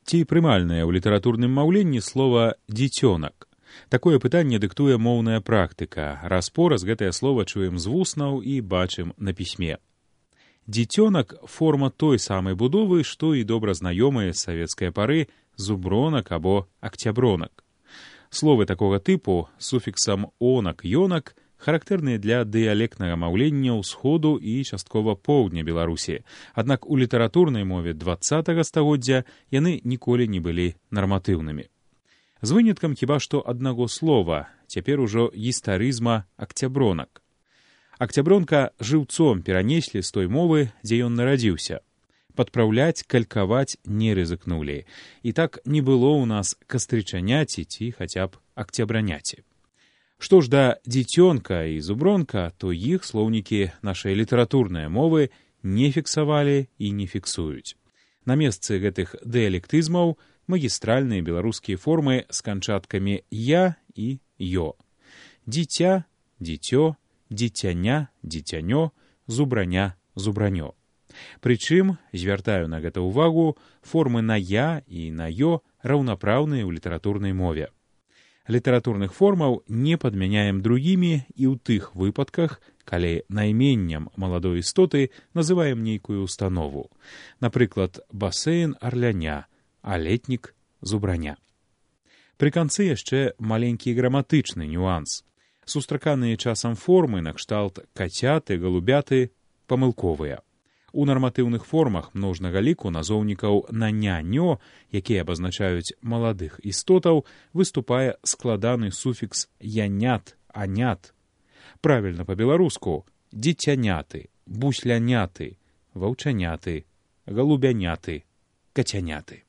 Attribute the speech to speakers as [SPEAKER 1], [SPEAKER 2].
[SPEAKER 1] Ці прымальнае ў літаратурным маўленні слова «дзіцёнак». Такое пытанне дыктуе моўная практыка. Раз-пораз гэтае слова чуем з вуснаў і бачым на пісьме. Дзіцёнак — форма той самай будовы, што і добра знаёмыя з савецкай пары зубронак або акцябронак. Словы такога тыпу з суфіксам «онак», «ёнак» характэрныя для дыялектнага маўлення ўсходу і часткова поўдня Беларусі. Аднак у літаратурнай мове 20-го стагоддзя яны ніколі не былі нарматыўнымі. З выняткам хіба што аднаго слова, цяпер ужо гістарызма акцябронак. Акцябронка жыўцом перанеслі з той мовы, дзе ён нарадзіўся. Падпраўляць, калькаваць не рызыкнулі. І так не было ў нас кастрычаняці ці хаця б акцябраняці. Што ж да дзіцёнка і зубронка, то іх слоўнікі нашай літаратурнай мовы не фіксавалі і не фіксуюць. На месцы гэтых дыялектызмаў магістральныя беларускія формы з канчаткамі «я» і «ё». Дзіця, дзіцё, дзіцяня, дзіцянё, зубраня, зубранё. Прычым, звяртаю на гэта ўвагу, формы на «я» і на «ё» раўнапраўныя ў літаратурнай мове. Літаратурных формаў не падмяняем другімі і ў тых выпадках, калі найменнем маладой істоты называем нейкую установу. Напрыклад, басейн арляня, а летнік зубраня. Пры канцы яшчэ маленькі граматычны нюанс. Сустраканыя часам формы накшталт кацяты, галубяты памылковыя. У нарматыўных формах множнага ліку назоўнікаў на «ня-нё», якія абазначаюць маладых істотаў, выступае складаны суфікс «янят», «анят». Правільна па-беларуску «дзіцяняты», «бусляняты», «ваўчаняты», «галубяняты», «кацяняты».